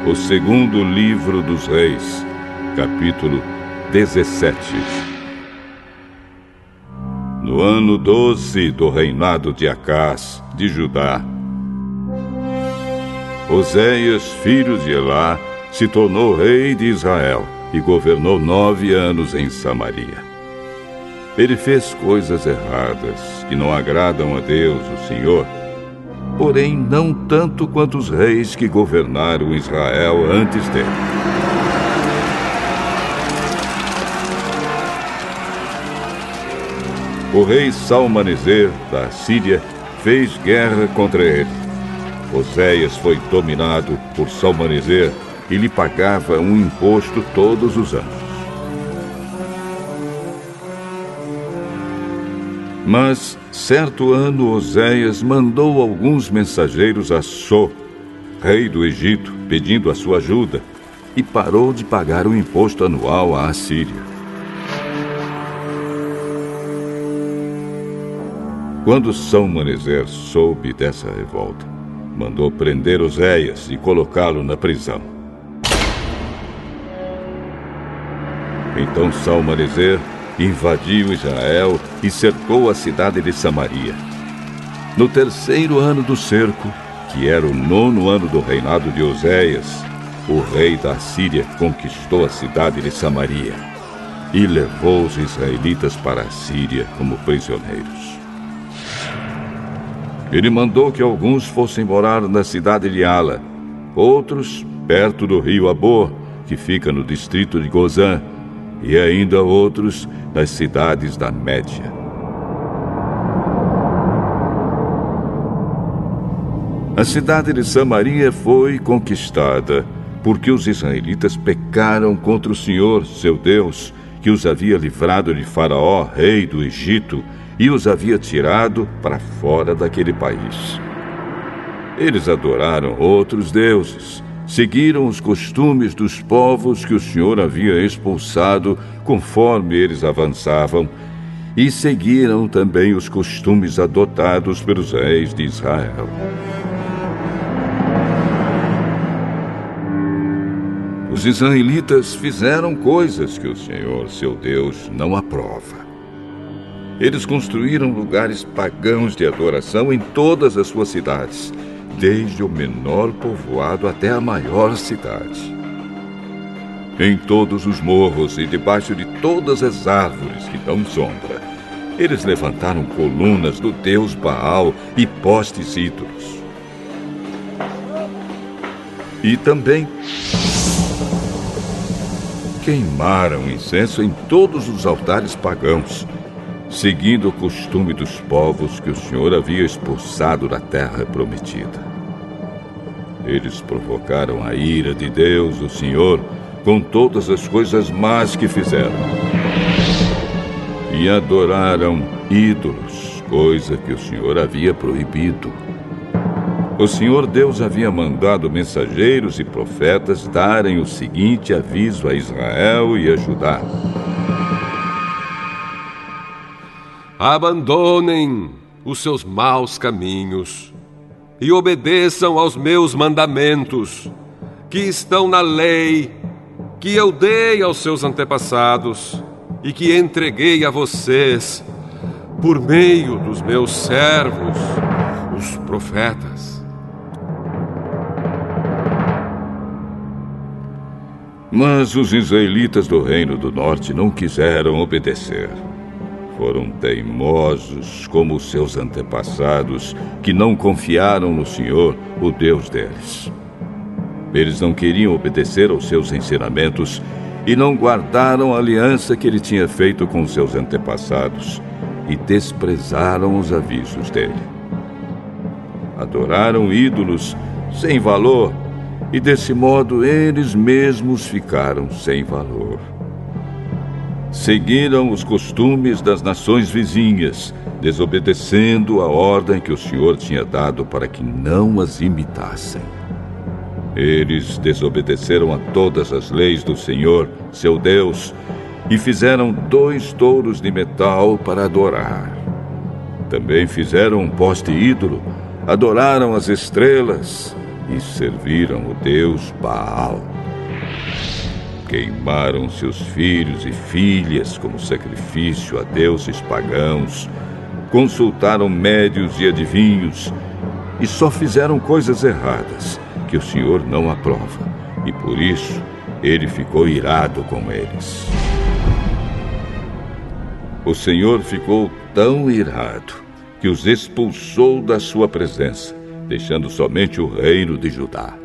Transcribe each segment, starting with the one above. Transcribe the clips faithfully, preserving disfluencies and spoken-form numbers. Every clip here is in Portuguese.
O segundo livro dos Reis, capítulo dezessete. No ano doze do reinado de Acás, de Judá, Oséias, filho de Elá, se tornou rei de Israel e governou nove anos em Samaria. Ele fez coisas erradas que não agradam a Deus, o Senhor, porém não tanto quanto os reis que governaram Israel antes dele. O rei Salmaneser, da Síria, fez guerra contra ele. Oséias foi dominado por Salmaneser e lhe pagava um imposto todos os anos. Mas, certo ano, Oséias mandou alguns mensageiros a So, rei do Egito, pedindo a sua ajuda, e parou de pagar o imposto anual à Assíria. Quando Salmaneser soube dessa revolta, mandou prender Oséias e colocá-lo na prisão. Então Salmaneser invadiu Israel e cercou a cidade de Samaria. No terceiro ano do cerco, que era o nono ano do reinado de Oséias, o rei da Síria conquistou a cidade de Samaria e levou os israelitas para a Síria como prisioneiros. Ele mandou que alguns fossem morar na cidade de Ala, outros perto do rio Abor, que fica no distrito de Gozã, e ainda outros nas cidades da Média. A cidade de Samaria foi conquistada porque os israelitas pecaram contra o Senhor, seu Deus, que os havia livrado de Faraó, rei do Egito, e os havia tirado para fora daquele país. Eles adoraram outros deuses, seguiram os costumes dos povos que o Senhor havia expulsado conforme eles avançavam, e seguiram também os costumes adotados pelos reis de Israel. Os israelitas fizeram coisas que o Senhor, seu Deus, não aprova. Eles construíram lugares pagãos de adoração em todas as suas cidades, desde o menor povoado até a maior cidade. Em todos os morros e debaixo de todas as árvores que dão sombra, eles levantaram colunas do deus Baal e postes ídolos. E também queimaram incenso em todos os altares pagãos, seguindo o costume dos povos que o Senhor havia expulsado da terra prometida. Eles provocaram a ira de Deus, o Senhor, com todas as coisas más que fizeram. E adoraram ídolos, coisa que o Senhor havia proibido. O Senhor Deus havia mandado mensageiros e profetas darem o seguinte aviso a Israel e a Judá: abandonem os seus maus caminhos e obedeçam aos meus mandamentos, que estão na lei que eu dei aos seus antepassados e que entreguei a vocês por meio dos meus servos, os profetas. Mas os israelitas do Reino do Norte não quiseram obedecer. Foram teimosos como os seus antepassados, que não confiaram no Senhor, o Deus deles. Eles não queriam obedecer aos seus ensinamentos e não guardaram a aliança que ele tinha feito com seus antepassados e desprezaram os avisos dele. Adoraram ídolos sem valor e, desse modo, eles mesmos ficaram sem valor. Seguiram os costumes das nações vizinhas, desobedecendo a ordem que o Senhor tinha dado para que não as imitassem. Eles desobedeceram a todas as leis do Senhor, seu Deus, e fizeram dois touros de metal para adorar. Também fizeram um poste ídolo, adoraram as estrelas, e serviram o deus Baal. Queimaram seus filhos e filhas como sacrifício a deuses pagãos, consultaram médios e adivinhos e só fizeram coisas erradas que o Senhor não aprova, e por isso ele ficou irado com eles. O Senhor ficou tão irado que os expulsou da sua presença, deixando somente o reino de Judá.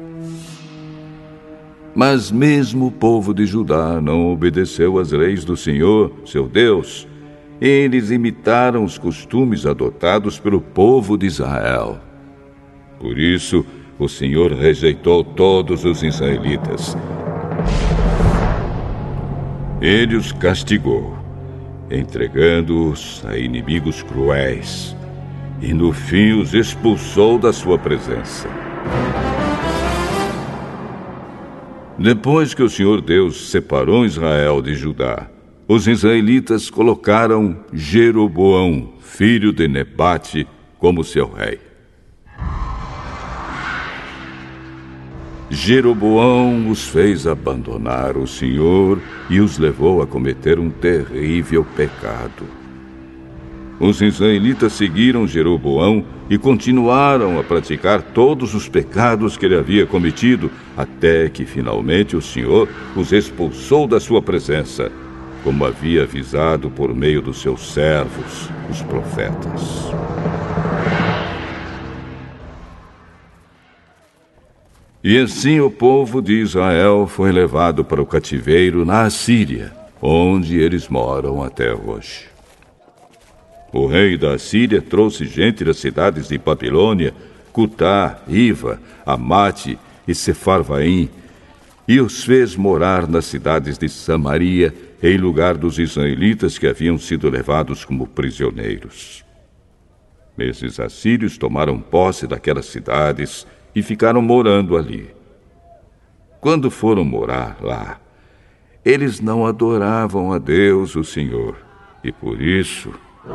Mas mesmo o povo de Judá não obedeceu às leis do Senhor, seu Deus. Eles imitaram os costumes adotados pelo povo de Israel. Por isso, o Senhor rejeitou todos os israelitas. Ele os castigou, entregando-os a inimigos cruéis, e no fim os expulsou da sua presença. Depois que o Senhor Deus separou Israel de Judá, os israelitas colocaram Jeroboão, filho de Nebate, como seu rei. Jeroboão os fez abandonar o Senhor e os levou a cometer um terrível pecado. Os israelitas seguiram Jeroboão e continuaram a praticar todos os pecados que ele havia cometido, até que finalmente o Senhor os expulsou da sua presença, como havia avisado por meio dos seus servos, os profetas. E assim o povo de Israel foi levado para o cativeiro na Assíria, onde eles moram até hoje. O rei da Assíria trouxe gente das cidades de Babilônia, Cutá, Iva, Amate e Sefarvaim, e os fez morar nas cidades de Samaria, em lugar dos israelitas que haviam sido levados como prisioneiros. Esses assírios tomaram posse daquelas cidades e ficaram morando ali. Quando foram morar lá, eles não adoravam a Deus, o Senhor, e por isso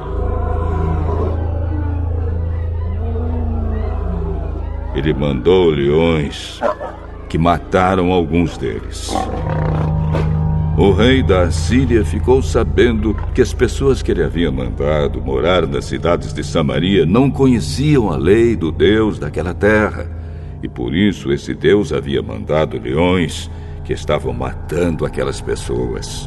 ele mandou leões que mataram alguns deles. O rei da Assíria ficou sabendo que as pessoas que ele havia mandado morar nas cidades de Samaria não conheciam a lei do Deus daquela terra, e por isso esse Deus havia mandado leões que estavam matando aquelas pessoas.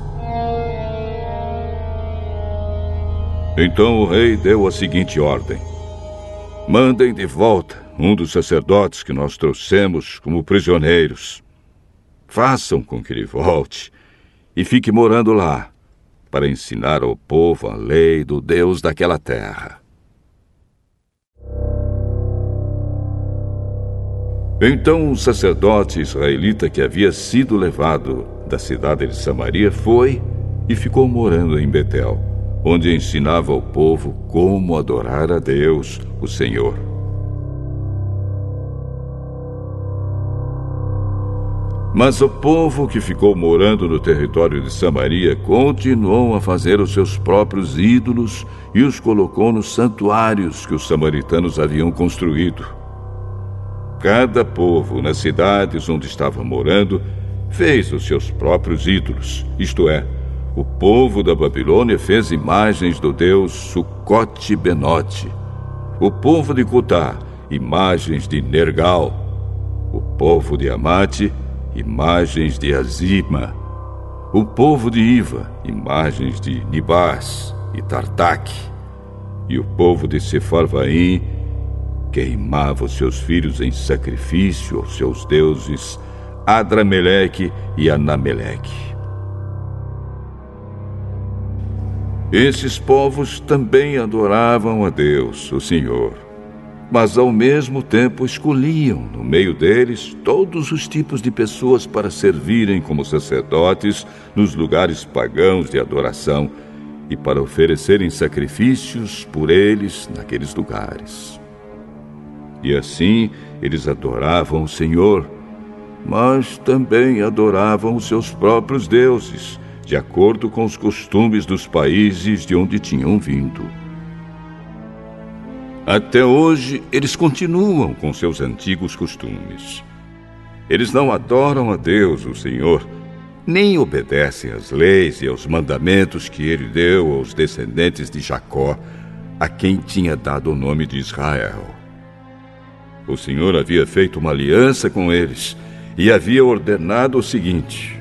Então o rei deu a seguinte ordem: mandem de volta um dos sacerdotes que nós trouxemos como prisioneiros. Façam com que ele volte e fique morando lá, para ensinar ao povo a lei do Deus daquela terra. Então o sacerdote israelita que havia sido levado da cidade de Samaria foi e ficou morando em Betel, onde ensinava ao povo como adorar a Deus, o Senhor. Mas o povo que ficou morando no território de Samaria continuou a fazer os seus próprios ídolos e os colocou nos santuários que os samaritanos haviam construído. Cada povo, nas cidades onde estava morando, fez os seus próprios ídolos, isto é, o povo da Babilônia fez imagens do deus Sucote-Benote. O povo de Cutá, imagens de Nergal. O povo de Amate, imagens de Azima. O povo de Iva, imagens de Nibás e Tartaque. E o povo de Sefarvaim queimava os seus filhos em sacrifício aos seus deuses Adrameleque e Anameleque. Esses povos também adoravam a Deus, o Senhor, mas ao mesmo tempo escolhiam no meio deles todos os tipos de pessoas para servirem como sacerdotes nos lugares pagãos de adoração e para oferecerem sacrifícios por eles naqueles lugares. E assim eles adoravam o Senhor, mas também adoravam os seus próprios deuses, de acordo com os costumes dos países de onde tinham vindo. Até hoje, eles continuam com seus antigos costumes. Eles não adoram a Deus, o Senhor, nem obedecem às leis e aos mandamentos que ele deu aos descendentes de Jacó, a quem tinha dado o nome de Israel. O Senhor havia feito uma aliança com eles e havia ordenado o seguinte: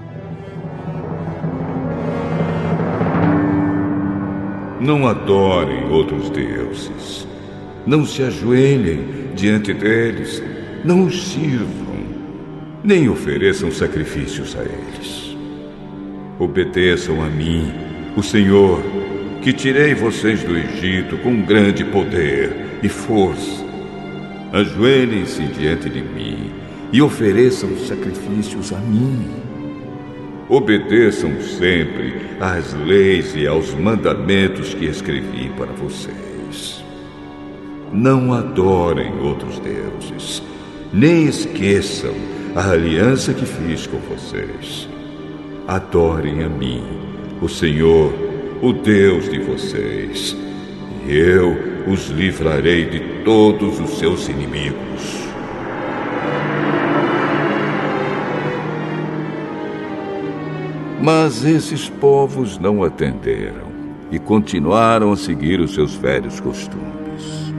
não adorem outros deuses, não se ajoelhem diante deles, não os sirvam, nem ofereçam sacrifícios a eles. Obedeçam a mim, o Senhor, que tirei vocês do Egito com grande poder e força. Ajoelhem-se diante de mim e ofereçam sacrifícios a mim. Obedeçam sempre às leis e aos mandamentos que escrevi para vocês. Não adorem outros deuses, nem esqueçam a aliança que fiz com vocês. Adorem a mim, o Senhor, o Deus de vocês, e eu os livrarei de todos os seus inimigos. Mas esses povos não atenderam e continuaram a seguir os seus velhos costumes.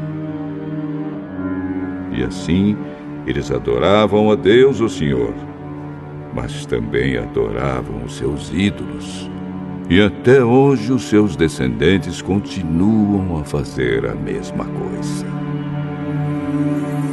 E assim, eles adoravam a Deus, o Senhor, mas também adoravam os seus ídolos. E até hoje os seus descendentes continuam a fazer a mesma coisa.